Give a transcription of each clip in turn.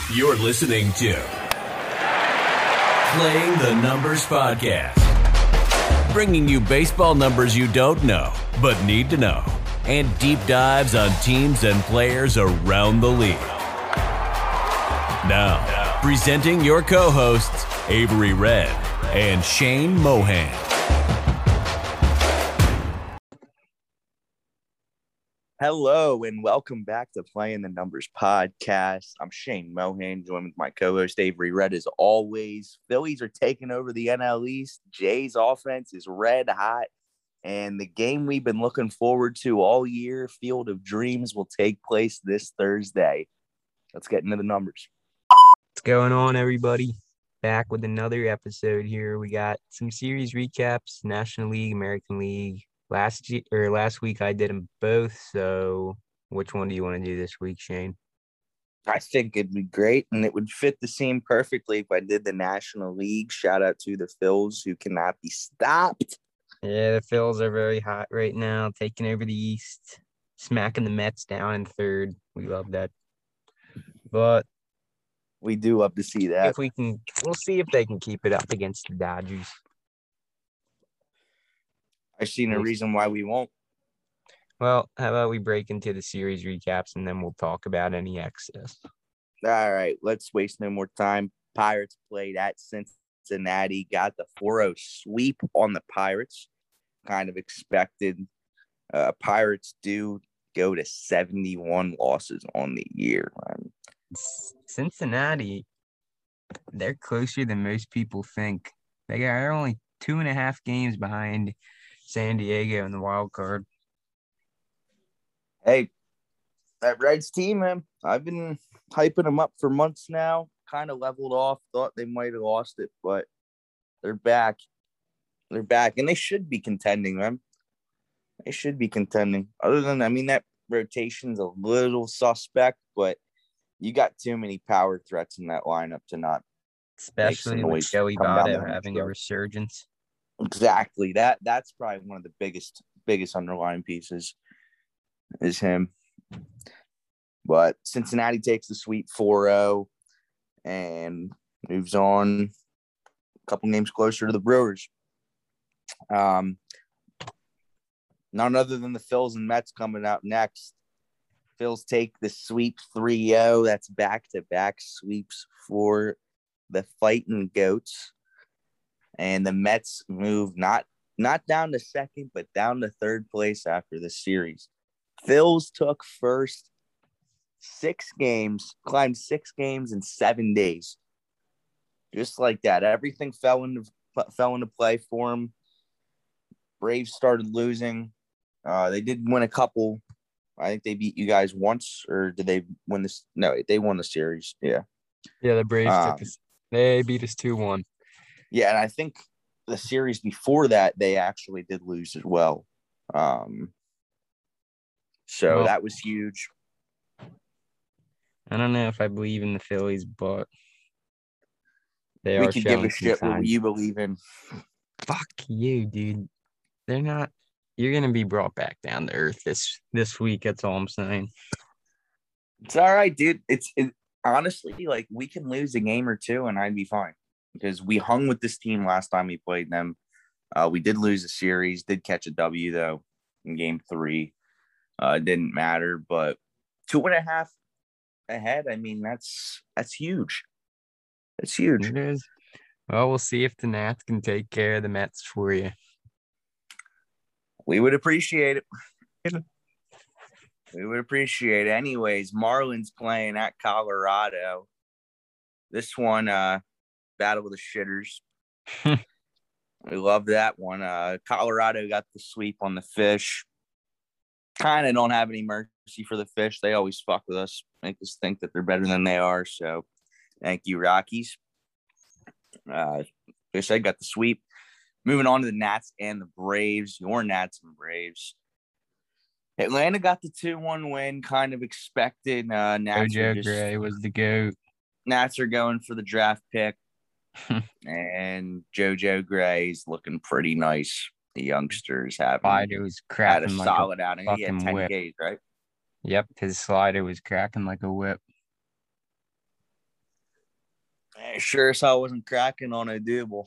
You're listening to Playing the Numbers Podcast, bringing you baseball numbers you don't know but need to know, and deep dives on teams and players around the league. Now, presenting your co-hosts, Avery Red and Shane Mohan. Hello and welcome back to Playing the Numbers Podcast. I'm Shane Mohan, joined with my co-host Avery Red as always. Phillies are taking over the NL East. Jay's offense is red hot, and the game we've been looking forward to all year, Field of Dreams, will take place this Thursday. Let's get into the numbers. What's going on, everybody? Back with another episode here. We got some series recaps, National League, American League. Last week I did them both, so which one do you want to do this week, Shane? I think it'd be great, and it would fit the scene perfectly if I did the National League. Shout out to the Phils, who cannot be stopped. Yeah, the Phils are very hot right now, taking over the East, smacking the Mets down in third. We love that. But we do love to see that. We'll see if they can keep it up against the Dodgers. I see no reason why we won't. Well, how about we break into the series recaps and then we'll talk about any excess. All right, let's waste no more time. Pirates played at Cincinnati, got the 4-0 sweep on the Pirates. Kind of expected. Pirates do go to 71 losses on the year. Cincinnati, they're closer than most people think. They're only 2.5 games behind San Diego in the wild card. Hey, that Reds team, man, I've been hyping them up for months now. Kind of leveled off. Thought they might have lost it, but they're back. They're back, and they should be contending, man. They should be contending. Other than, that rotation's a little suspect, but you got too many power threats in that lineup to not. Especially with Joey Votto having a resurgence. Exactly. That's probably one of the biggest underlying pieces is him. But Cincinnati takes the sweep 4-0 and moves on a couple games closer to the Brewers. None other than the Phils and Mets coming out next. Phils take the sweep 3-0. That's back-to-back sweeps for the Fighting Goats. And the Mets move not down to second, but down to third place after the series. Phils took first 6 games, climbed 6 games in 7 days. Just like that. Everything fell into play for them. Braves started losing. They did win a couple. I think they beat you guys once, or did they win this? No, they won the series. Yeah. Yeah, the Braves they beat us 2-1. Yeah, and I think the series before that, they actually did lose as well. So that was huge. I don't know if I believe in the Phillies, but we can give a shit what you believe in. Fuck you, dude. They're not. You're gonna be brought back down to earth this week. That's all I'm saying. It's all right, dude. It's honestly, like, we can lose a game or two, and I'd be fine. Because we hung with this team last time we played them. We did lose a series, did catch a W, though, in game 3. It didn't matter, but 2.5 ahead, that's huge. That's huge. It is. Well, we'll see if the Nats can take care of the Mets for you. We would appreciate it. We would appreciate it. Anyways, Marlins playing at Colorado. This one, battle of the shitters. We love that one. Colorado got the sweep on the Fish. Kind of don't have any mercy for the Fish. They always fuck with us, make us think that they're better than they are. So thank you, Rockies. Fish, I got the sweep. Moving on to the Nats and the Braves. Your Nats and Braves. Atlanta got the 2-1 win, kind of expected. JoJo Gray was the GOAT. Nats are going for the draft pick. And JoJo Gray's looking pretty nice. The youngsters have slider was cracking like solid outing. He had 10 whip. Ks, right? Yep, his slider was cracking like a whip. Sure as hell wasn't cracking on a double.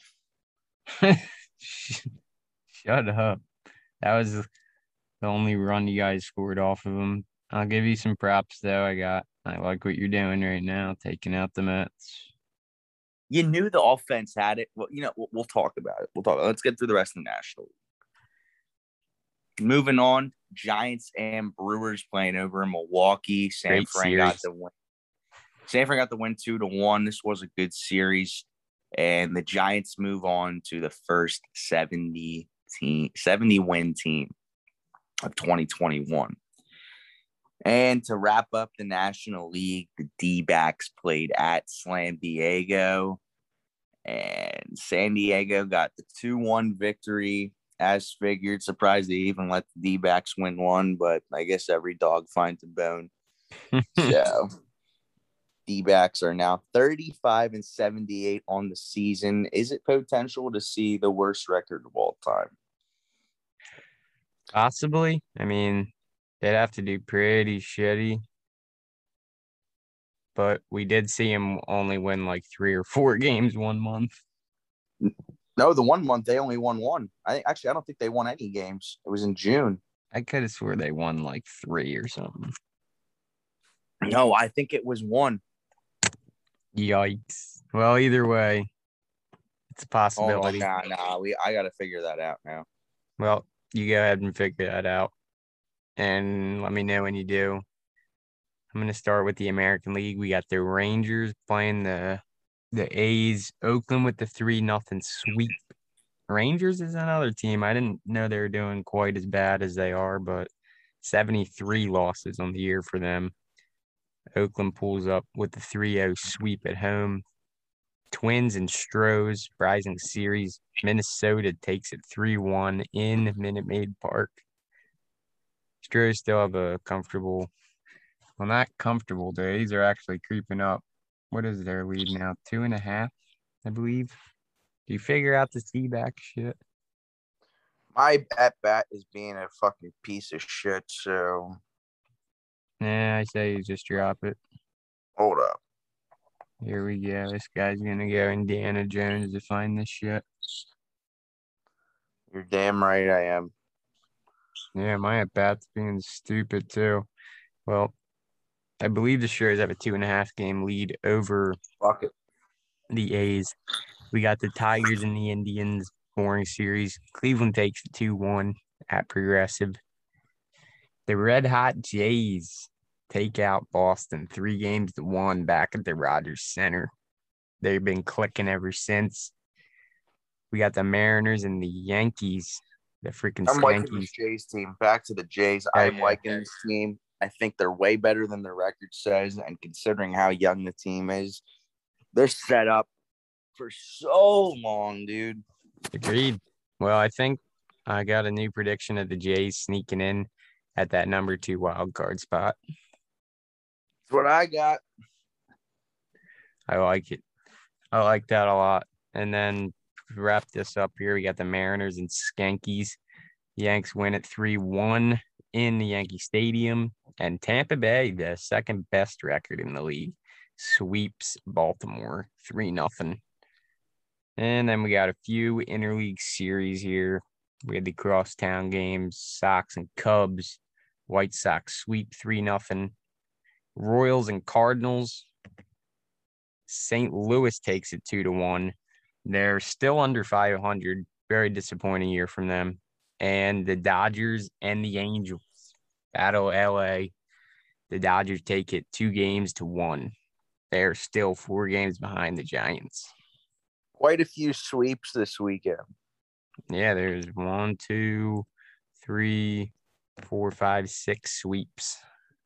Shut up. That was the only run you guys scored off of them. I'll give you some props though. I like what you're doing right now, taking out the Mets. You knew the offense had it. Well, we'll talk about it. Let's get through the rest of the National League. Moving on, Giants and Brewers playing over in Milwaukee. San Fran got the win. San Fran got the win 2-1. This was a good series, and the Giants move on to the first 70 win team of 2021. And to wrap up the National League, the D-backs played at San Diego, and San Diego got the 2-1 victory as figured. Surprised they even let the D-backs win one, but I guess every dog finds a bone. So D-backs are now 35-78 on the season. Is it potential to see the worst record of all time? Possibly. I mean, they'd have to do pretty shitty. But we did see him only win like 3 or 4 games 1 month. No, the 1 month they only won one. I don't think they won any games. It was in June. I could have swore they won like 3 or something. No, I think it was 1. Yikes. Well, either way, it's a possibility. I got to figure that out now. Well, you go ahead and figure that out. And let me know when you do. I'm going to start with the American League. We got the Rangers playing the A's. Oakland with the 3-0 sweep. Rangers is another team. I didn't know they were doing quite as bad as they are, but 73 losses on the year for them. Oakland pulls up with the 3-0 sweep at home. Twins and Stros, rising series. Minnesota takes it 3-1 in Minute Maid Park. Stros still have a comfortable, well, not comfortable days. They're actually creeping up. What is their lead now? 2.5, I believe. Do you figure out the C-back shit? My at-bat is being a fucking piece of shit, so. Nah, I say you just drop it. Hold up. Here we go. This guy's going to go Indiana Jones to find this shit. You're damn right I am. Yeah, my at-bat's being stupid, too. Well, I believe the Stros have a 2.5 game lead over the A's. We got the Tigers and the Indians boring series. Cleveland takes it 2-1 at Progressive. The Red Hot Jays take out Boston 3-1 back at the Rogers Center. They've been clicking ever since. We got the Mariners and the Yankees. The freaking I'm liking this Jays team. Back to the Jays. I'm liking this team. I think they're way better than their record says, and considering how young the team is, they're set up for so long, dude. Agreed. Well, I think I got a new prediction of the Jays sneaking in at that number 2 wild card spot. That's what I got. I like it. I like that a lot. And then to wrap this up here, we got the Mariners and Skankies. Yanks win at 3-1 in the Yankee Stadium. And Tampa Bay, the second best record in the league, sweeps Baltimore 3-0. And then we got a few interleague series here. We had the crosstown games, Sox and Cubs. White Sox sweep 3-0. Royals and Cardinals. St. Louis takes it 2-1. They're still under 500. Very disappointing year from them. And the Dodgers and the Angels battle LA. The Dodgers take it 2-1. They're still 4 games behind the Giants. Quite a few sweeps this weekend. Yeah, there's 1, 2, 3, 4, 5, 6 sweeps.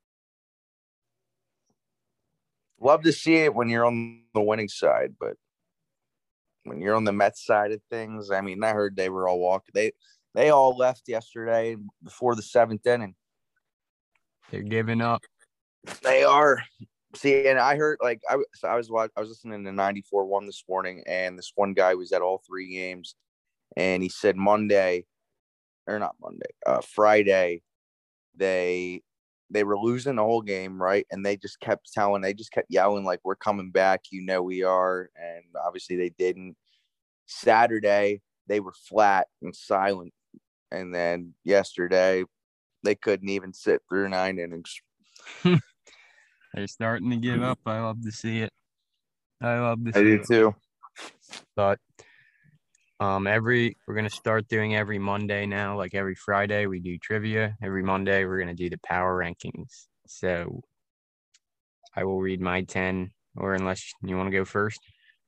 Love to see it when you're on the winning side, but when you're on the Mets side of things, I mean, I heard they were all walking. They all left yesterday before the 7th inning. They're giving up. They are. See, and I heard I was listening to 94.1 this morning, and this one guy was at all 3 games, and he said Friday, they they were losing the whole game, right? And they just kept yelling, like, we're coming back, we are. And obviously they didn't. Saturday, they were flat and silent. And then yesterday, they couldn't even sit through 9 innings. They're starting to give up. I love to see it. I do too. But we're gonna start doing every Monday now. Like every Friday, we do trivia. Every Monday, we're gonna do the power rankings. So I will read my 10, or unless you want to go first.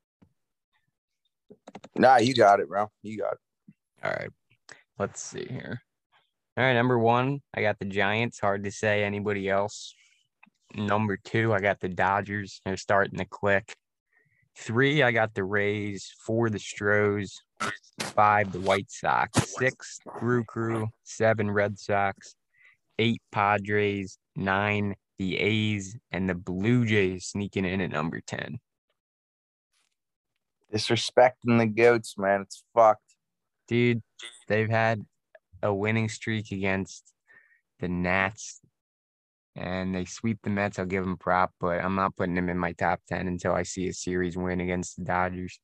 Nah, you got it, bro. You got it. All right. Let's see here. All right, number 1, I got the Giants. Hard to say anybody else. Number 2, I got the Dodgers. They're starting to click. 3, I got the Rays. 4, the Stros. 5, the White Sox. 6, Brew Crew. 7, Red Sox. 8, Padres. 9, the A's. And the Blue Jays sneaking in at number 10. Disrespecting the goats, man. It's fucked. Dude, they've had a winning streak against the Nats, and they sweep the Mets. I'll give them prop, but I'm not putting them in my top 10 until I see a series win against the Dodgers.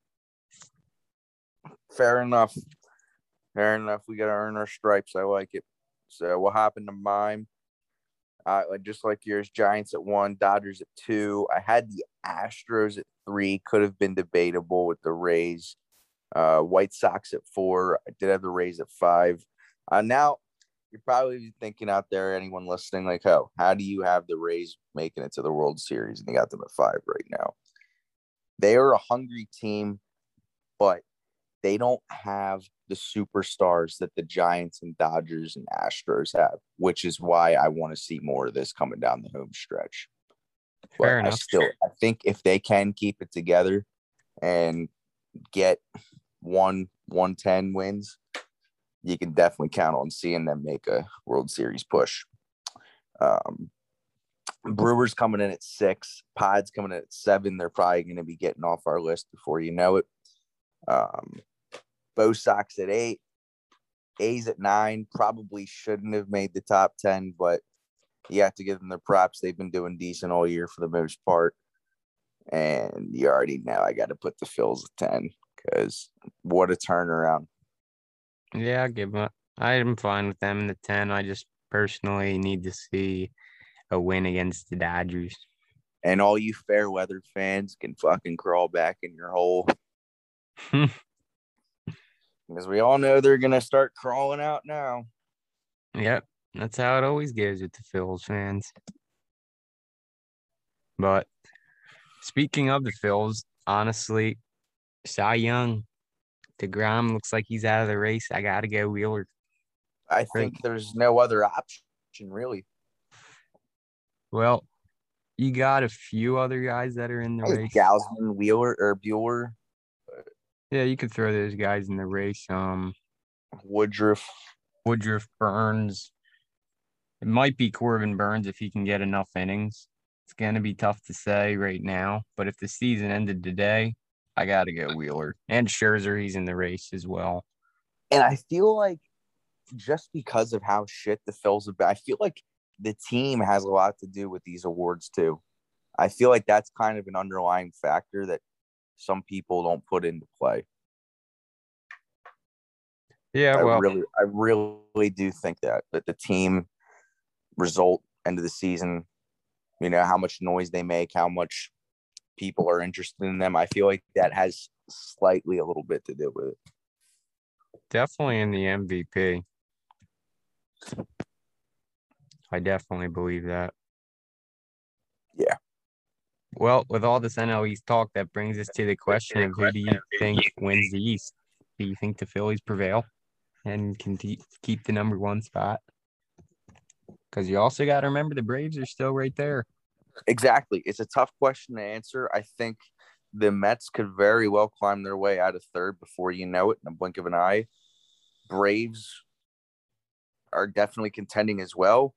Fair enough. We got to earn our stripes. I like it. So what happened to mine? Just like yours, Giants at 1, Dodgers at 2. I had the Astros at 3. Could have been debatable with the Rays. White Sox at 4. I did have the Rays at 5. Now, you're probably thinking out there, anyone listening, like, oh, how do you have the Rays making it to the World Series? And you got them at 5 right now. They are a hungry team, but they don't have the superstars that the Giants and Dodgers and Astros have, which is why I want to see more of this coming down the home stretch. Fair But enough. I think if they can keep it together and get 110 wins, you can definitely count on seeing them make a World Series push. Brewers coming in at 6, Pods coming in at 7. They're probably going to be getting off our list before you know it. Bo Sox at 8, A's at 9. Probably shouldn't have made the top 10, but you have to give them their props. They've been doing decent all year for the most part. And you already know I got to put the Phils at 10 because what a turnaround. Yeah, I'll give them. I'm fine with them in the 10. I just personally need to see a win against the Dodgers. And all you fair weather fans can fucking crawl back in your hole. Because we all know they're going to start crawling out now. Yep, that's how it always goes with the Phils fans. But speaking of the Phils, honestly, Cy Young, DeGrom looks like he's out of the race. I got to go Wheeler. I think there's no other option, really. Well, you got a few other guys that are in the race. Gausman, Wheeler, or Bueller. Yeah, you could throw those guys in the race. Woodruff, Burns. It might be Corbin Burns if he can get enough innings. It's going to be tough to say right now, but if the season ended today, I got to go Wheeler. And Scherzer, he's in the race as well. And I feel like just because of how shit the Phils have been, I feel like the team has a lot to do with these awards too. I feel like that's kind of an underlying factor that some people don't put into play. Yeah, well, I really do think that the team result end of the season, you know, how much noise they make, how much people are interested in them. I feel like that has slightly a little bit to do with it. definitely in the MVP. I definitely believe that. Yeah. Well, with all this NL East talk, that brings us to the question of who do you think wins the East? Do you think the Phillies prevail and can keep the number 1 spot? Because you also got to remember the Braves are still right there. Exactly. It's a tough question to answer. I think the Mets could very well climb their way out of third before you know it in a blink of an eye. Braves are definitely contending as well.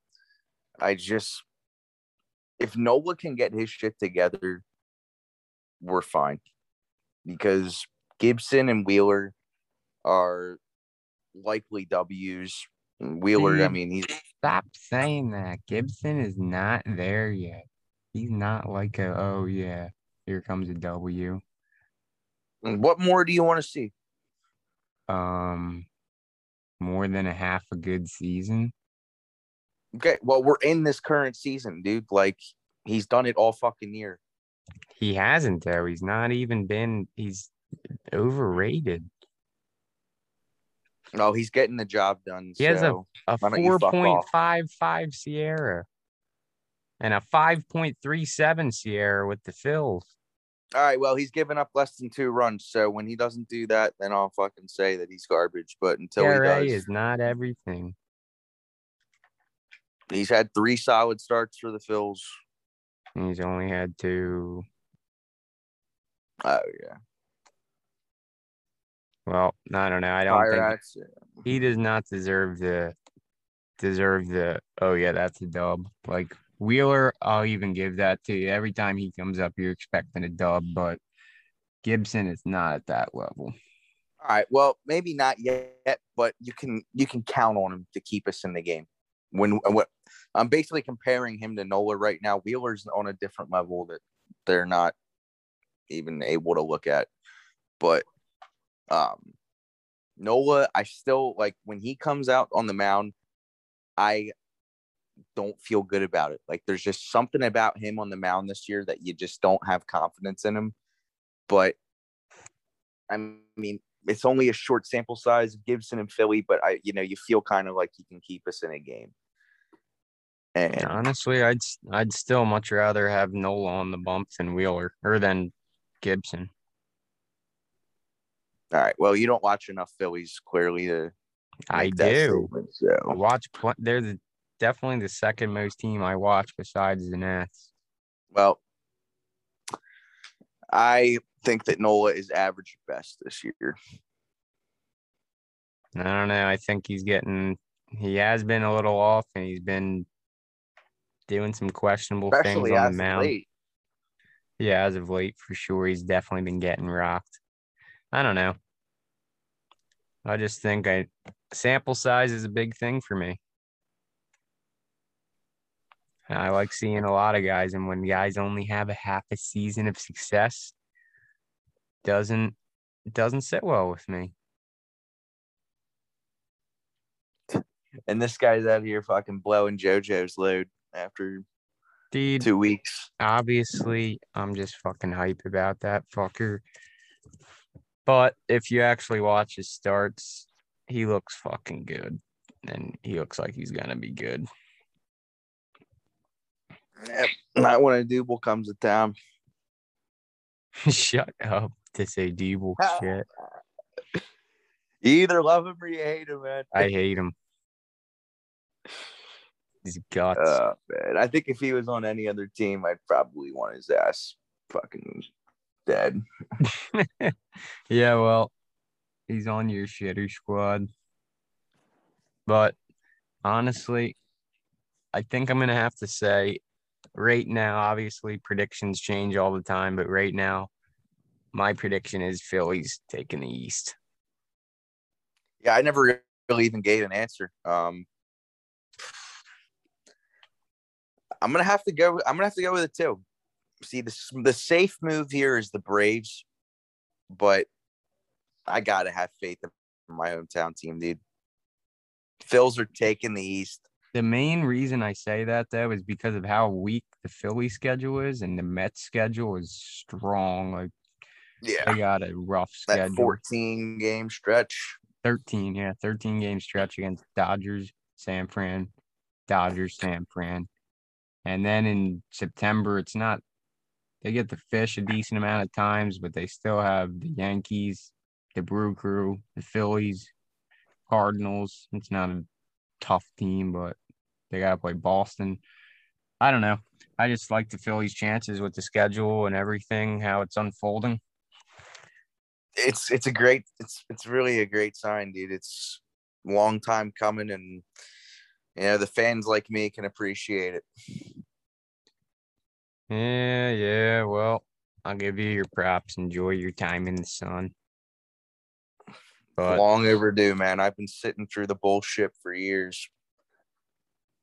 If Nola can get his shit together, we're fine. Because Gibson and Wheeler are likely W's. Wheeler, I mean, Stop saying that. Gibson is not there yet. He's not like oh yeah, here comes a W. What more do you want to see? Um, more than a half a good season. Okay, well, we're in this current season, dude. Like, he's done it all fucking year. He hasn't though. He's not even been. He's overrated. No, he's getting the job done. He has So a why don't you fuck off? 4.55 Sierra and a 5.37 Sierra with the Phils. All right, well, he's given up less than 2 runs. So when he doesn't do that, then I'll fucking say that he's garbage. But until ERA he does, is not everything. he's had 3 solid starts for the Phils. He's only had 2. Oh yeah. Well, I don't know. I don't think Pirates. he does not deserve the. Oh yeah, that's a dub. Like Wheeler, I'll even give that to you. Every time he comes up, you're expecting a dub, but Gibson is not at that level. All right. Well, maybe not yet, but you can count on him to keep us in the game. When I'm basically comparing him to Nola right now. Wheeler's on a different level that they're not even able to look at. But Nola, I still like when he comes out on the mound, I don't feel good about it. Like there's just something about him on the mound this year that you just don't have confidence in him. But I mean, it's only a short sample size of Gibson and Philly, but you feel kind of like he can keep us in a game. And honestly, I'd still much rather have Nola on the bump than Wheeler or than Gibson. All right. Well, you don't watch enough Phillies clearly to I that do. statement. So They're definitely the second most team I watch besides the Nats. Well, I think that Nola is average at best this year. I don't know. I think he has been a little off, and he's been doing some questionable Especially things on the as of mound. late. Yeah, as of late, for sure, he's definitely been getting rocked. I don't know. I just think sample size is a big thing for me. I like seeing a lot of guys, and when guys only have a half a season of success, doesn't sit well with me. And this guy's out here fucking blowing JoJo's load after 2 weeks. Obviously, I'm just fucking hype about that fucker. But if you actually watch his starts, he looks fucking good. And he looks like he's going to be good. Yep. Not when a double comes to town. Shut up to say Deeble shit. You either love him or you hate him, man. I hate him. His guts. Man. I think if he was on any other team, I'd probably want his ass fucking dead. Yeah, well, he's on your shitter squad. But honestly, I think I'm going to have to say right now, obviously predictions change all the time, but right now, my prediction is Phillies taking the East. Yeah, I never really even gave an answer. I'm gonna have to go with it too. See, the safe move here is the Braves, but I gotta have faith in my hometown team, dude. Phils are taking the East. The main reason I say that, though, is because of how weak the Philly schedule is, and the Mets schedule is strong. Like, yeah, they got a rough schedule. That 14-game stretch. 13-game stretch against Dodgers, San Fran. And then in September, it's not – they get to fish a decent amount of times, but they still have the Yankees, the Brew Crew, the Phillies, Cardinals. It's not a tough team, but they got to play Boston. I don't know. I just like the Phillies' chances with the schedule and everything, how it's unfolding. It's really a great sign, dude. It's a long time coming, and the fans like me can appreciate it. Yeah. Well, I'll give you your props. Enjoy your time in the sun. But long overdue, man. I've been sitting through the bullshit for years.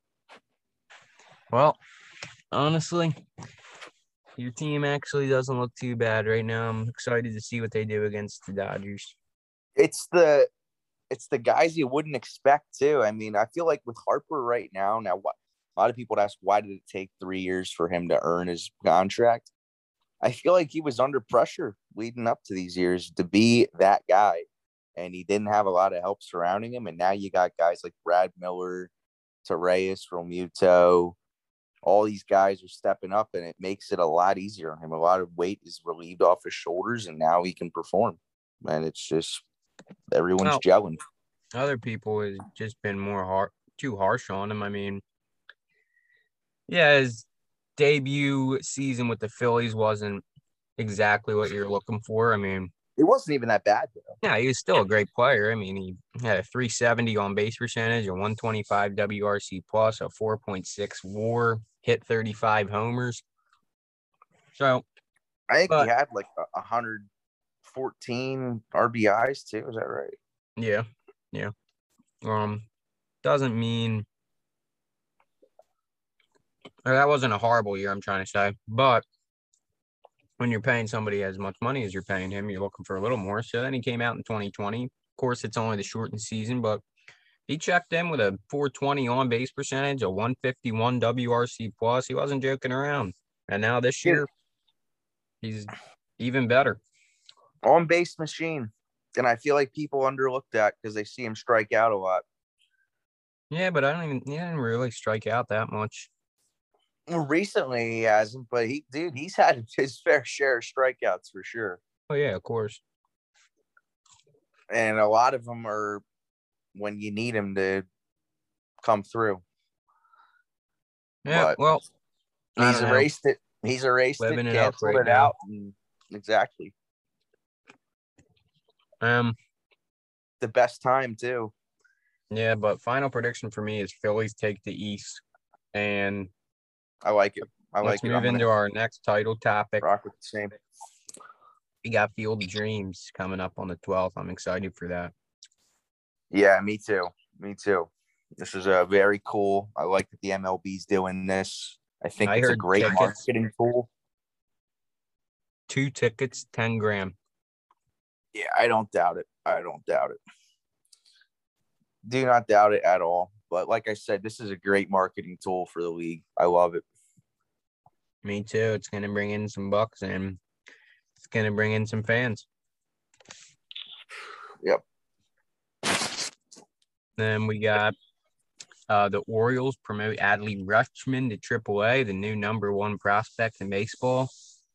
Well, honestly, your team actually doesn't look too bad right now. I'm excited to see what they do against the Dodgers. It's the guys you wouldn't expect too. I mean, I feel like with Harper right now, what a lot of people ask, why did it take 3 years for him to earn his contract? I feel like he was under pressure leading up to these years to be that guy, and he didn't have a lot of help surrounding him. And now you got guys like Brad Miller, Torreyes, Realmuto. All these guys are stepping up, and it makes it a lot easier on him. A lot of weight is relieved off his shoulders, and now he can perform. And it's just everyone's Well, gelling. other people has just been too harsh on him. I mean, yeah, his debut season with the Phillies wasn't exactly what you're looking for. I mean, It wasn't even that bad, though. yeah, he was still a great player. I mean, he had a 370 on base percentage, a 125 WRC plus, a 4.6 WAR, hit 35 homers. So, I think he but had like 114 RBIs too. Is that right? yeah. Doesn't mean that wasn't a horrible year. I'm trying to say, but when you're paying somebody as much money as you're paying him, you're looking for a little more. So then he came out in 2020. Of course, it's only the shortened season, but he checked in with a 420 on base percentage, a 151 WRC plus. He wasn't joking around. And now this year, he's even better. On base machine. And I feel like people underlook that because they see him strike out a lot. Yeah, but he didn't really strike out that much. Recently he hasn't, but he's had his fair share of strikeouts for sure. Oh yeah, of course. And a lot of them are when you need him to come through. Yeah, but well, he's erased it. He's erased Living it, it up canceled right it now. out. Exactly. The best time too. Yeah, but final prediction for me is Phillies take the East, and I like it. let's move into our next title topic. Rock with the same. We got Field of Dreams coming up on the 12th. I'm excited for that. Yeah, me too. This is a very cool. I like that the MLB's doing this. I think it's a great marketing tool. 2 tickets, 10 grand. Yeah, I don't doubt it. Do not doubt it at all. But like I said, this is a great marketing tool for the league. I love it. Me too. It's going to bring in some bucks and it's going to bring in some fans. Yep. Then we got the Orioles promote Adley Rutschman to AAA, the new number 1 prospect in baseball.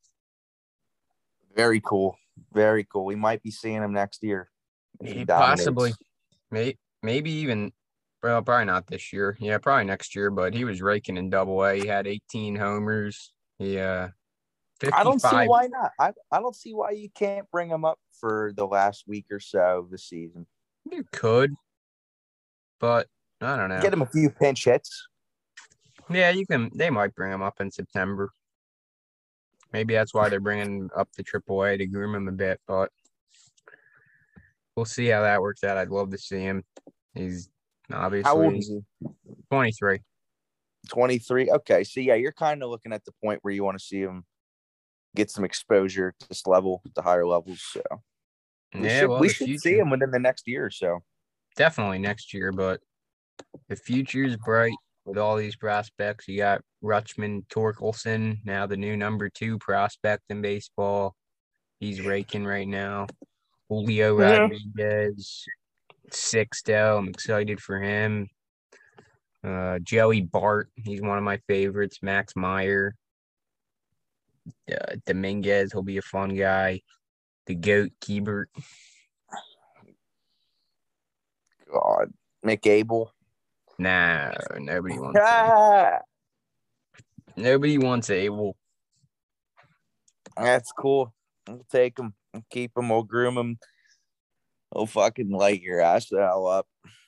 Very cool. Very cool. We might be seeing him next year. Possibly. Maybe even, well, probably not this year. Yeah, probably next year, but he was raking in AA. He had 18 homers. Yeah. 55. I don't see why not. I don't see why you can't bring him up for the last week or so of the season. You could, but I don't know. Get him a few pinch hits. Yeah, you can. They might bring him up in September. Maybe that's why they're bringing up the AAA to groom him a bit, but we'll see how that works out. I'd love to see him. He's obviously how old is he? 23. 23. Okay, so yeah, you're kind of looking at the point where you want to see him get some exposure to this level, to higher levels. So we should see him within the next year or so. Definitely next year, but the future is bright with all these prospects. You got Rutschman Torkelson, now the new number 2 prospect in baseball. He's raking right now. Julio Rodriguez, Sixto. I'm excited for him. Joey Bart, he's one of my favorites. Max Meyer. Dominguez, he'll be a fun guy. The GOAT, Kiebert. God. McAble. Nah, nobody wants Nobody wants Abel. That's cool. We'll take him. We'll keep him. We'll groom him. We'll fucking light your ass the hell up.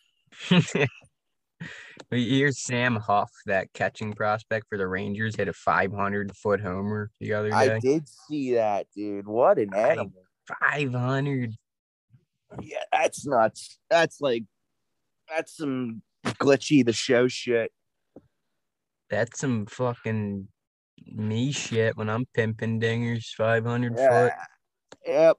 Here's Sam Huff, that catching prospect for the Rangers, hit a 500-foot homer the other day. I did see that, dude. What an animal. 500. Yeah, that's nuts. That's some glitchy the show shit. That's some fucking me shit when I'm pimping dingers 500 foot. Yep.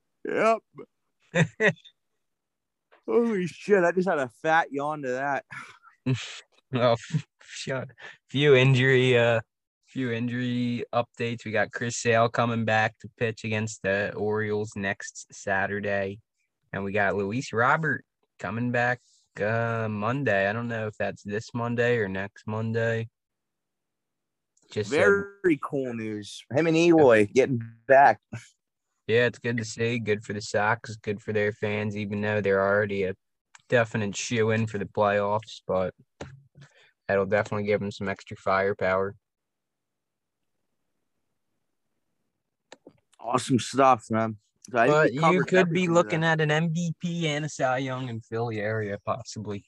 Holy shit! I just had a fat yawn to that. Well, few injury updates. We got Chris Sale coming back to pitch against the Orioles next Saturday, and we got Luis Robert coming back Monday. I don't know if that's this Monday or next Monday. Just very cool news. Him and Eloy getting back. Yeah, it's good to see. Good for the Sox. Good for their fans, even though they're already a definite shoe-in for the playoffs. But that'll definitely give them some extra firepower. Awesome stuff, man. But you could be looking at an MVP and a Cy Young in Philly area, possibly.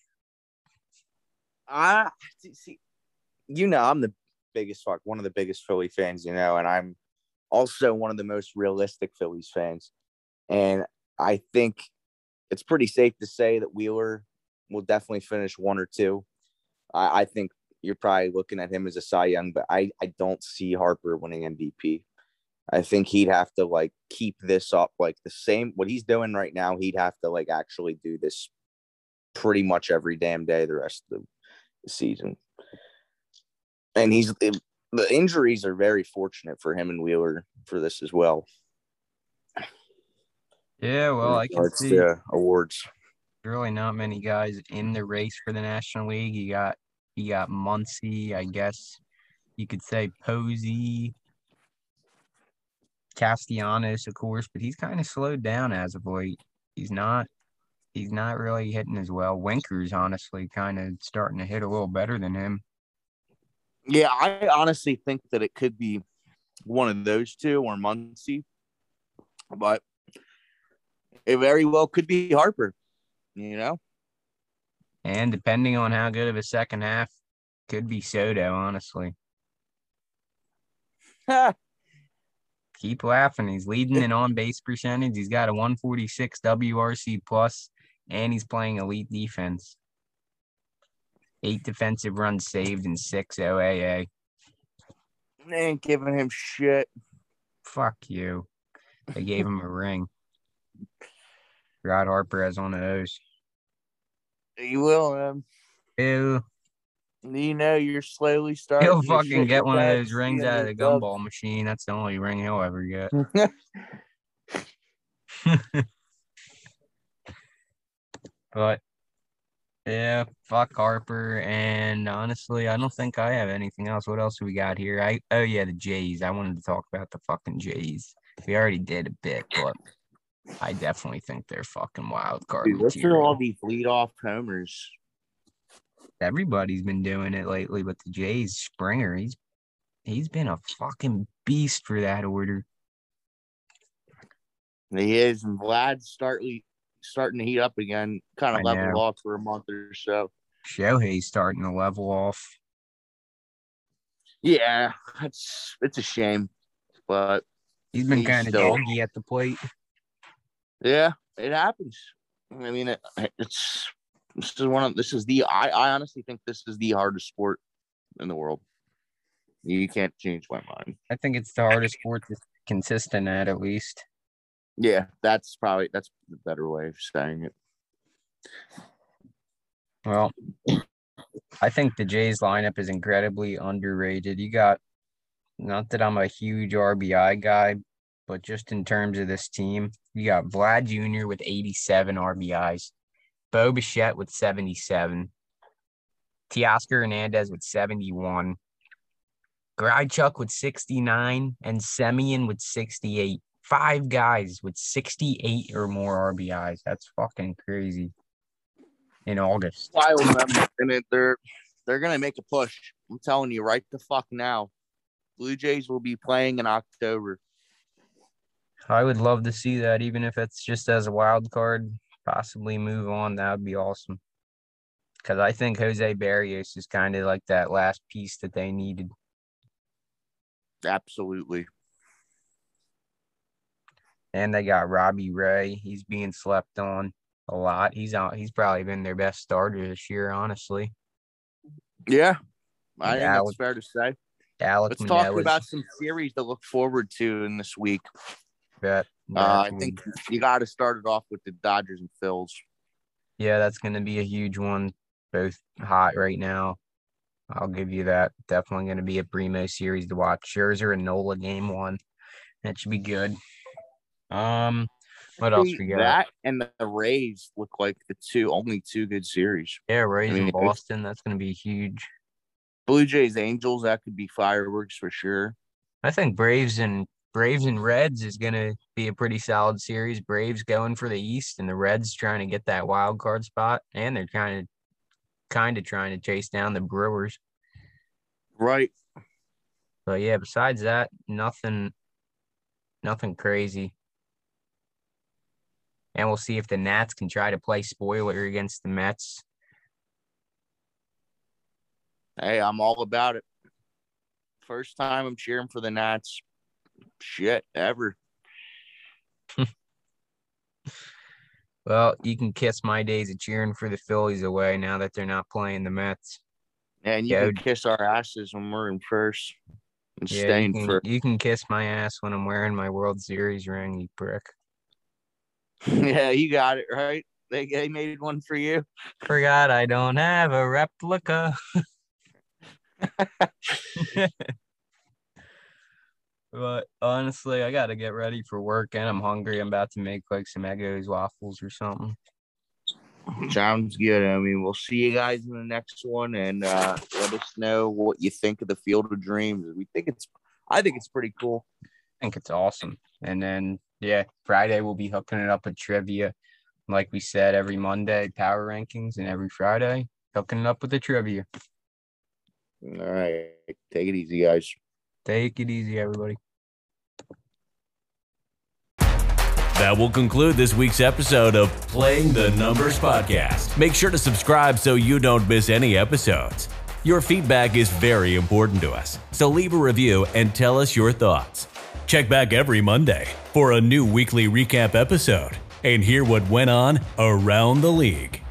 See, I'm the one of the biggest Philly fans, and I'm also one of the most realistic Phillies fans. And I think it's pretty safe to say that Wheeler will definitely finish 1 or 2. I think you're probably looking at him as a Cy Young, but I don't see Harper winning MVP. I think he'd have to keep this up the same what he's doing right now. He'd have to actually do this pretty much every damn day the rest of the season. And the injuries are very fortunate for him and Wheeler for this as well. Yeah, well, I can see awards. Really not many guys in the race for the National League. You got Muncy, I guess you could say Posey, Castellanos, of course, but he's kind of slowed down as of late. He's not really hitting as well. Winker's honestly kind of starting to hit a little better than him. Yeah, I honestly think that it could be one of those two or Muncy, but it very well could be Harper, And depending on how good of a second half, could be Soto, honestly. Keep laughing. He's leading in on-base percentage. He's got a 146 WRC plus, and he's playing elite defense. 8 defensive runs saved and 6 OAA. They ain't giving him shit. Fuck you. They gave him a ring. Rod Harper has one of those. You will, man. Ew. You're slowly starting. He'll fucking get one of those rings out of the gumball machine. That's the only ring he'll ever get. But yeah, fuck Harper. And honestly, I don't think I have anything else. What else do we got here? The Jays. I wanted to talk about the fucking Jays. We already did a bit, but I definitely think they're fucking wild card material. What's for all these leadoff homers? Everybody's been doing it lately, but the Jays, Springer, he's been a fucking beast for that order. He is, and Vlad's starting to heat up again, kind of level off for a month or so. Shohei's starting to level off. Yeah, it's a shame, but he's been kind of doggy at the plate. Yeah, it happens. I mean, I honestly think this is the hardest sport in the world. You can't change my mind. I think it's the hardest sport to consistent at least. Yeah, that's the better way of saying it. Well, I think the Jays lineup is incredibly underrated. You got, not that I'm a huge RBI guy, but just in terms of this team, you got Vlad Jr. with 87 RBIs, Bo Bichette with 77, Teoscar Hernandez with 71, Grichuk with 69, and Semien with 68. 5 guys with 68 or more RBIs. That's fucking crazy. In August. Wild number. And they're gonna make a push. I'm telling you right the fuck now. Blue Jays will be playing in October. I would love to see that, even if it's just as a wild card, possibly move on. That would be awesome. Because I think Jose Barrios is kind of like that last piece that they needed. Absolutely. And they got Robbie Ray. He's being slept on a lot. He's probably been their best starter this year, honestly. Yeah. I think that's fair to say. Let's talk about some series to look forward to in this week. I think you got to start it off with the Dodgers and Phils. Yeah, that's going to be a huge one. Both hot right now. I'll give you that. Definitely going to be a primo series to watch. Scherzer and Nola game 1. That should be good. What else we got? That and the Rays look like the only two good series. Yeah, Rays in Boston. That's going to be huge. Blue Jays, Angels. That could be fireworks for sure. I think Braves and Reds is going to be a pretty solid series. Braves going for the East, and the Reds trying to get that wild card spot, and they're kind of trying to chase down the Brewers. Right. But yeah, besides that, nothing crazy. And we'll see if the Nats can try to play spoiler against the Mets. Hey, I'm all about it. First time I'm cheering for the Nats. Shit, ever. Well, you can kiss my days of cheering for the Phillies away now that they're not playing the Mets. Yeah, and you can kiss our asses when we're in first and staying first. You can kiss my ass when I'm wearing my World Series ring, you prick. Yeah, you got it, right? They made one for you. Forgot I don't have a replica. But honestly, I got to get ready for work, and I'm hungry. I'm about to make like some Eggo's waffles or something. Sounds good. I mean, we'll see you guys in the next one, and let us know what you think of the Field of Dreams. I think it's pretty cool. I think it's awesome. And then, yeah, Friday we'll be hooking it up with trivia. Like we said, every Monday, power rankings, and every Friday, hooking it up with the trivia. All right. Take it easy, guys. Take it easy, everybody. That will conclude this week's episode of Playing the Numbers Podcast. Make sure to subscribe so you don't miss any episodes. Your feedback is very important to us, so leave a review and tell us your thoughts. Check back every Monday for a new weekly recap episode and hear what went on around the league.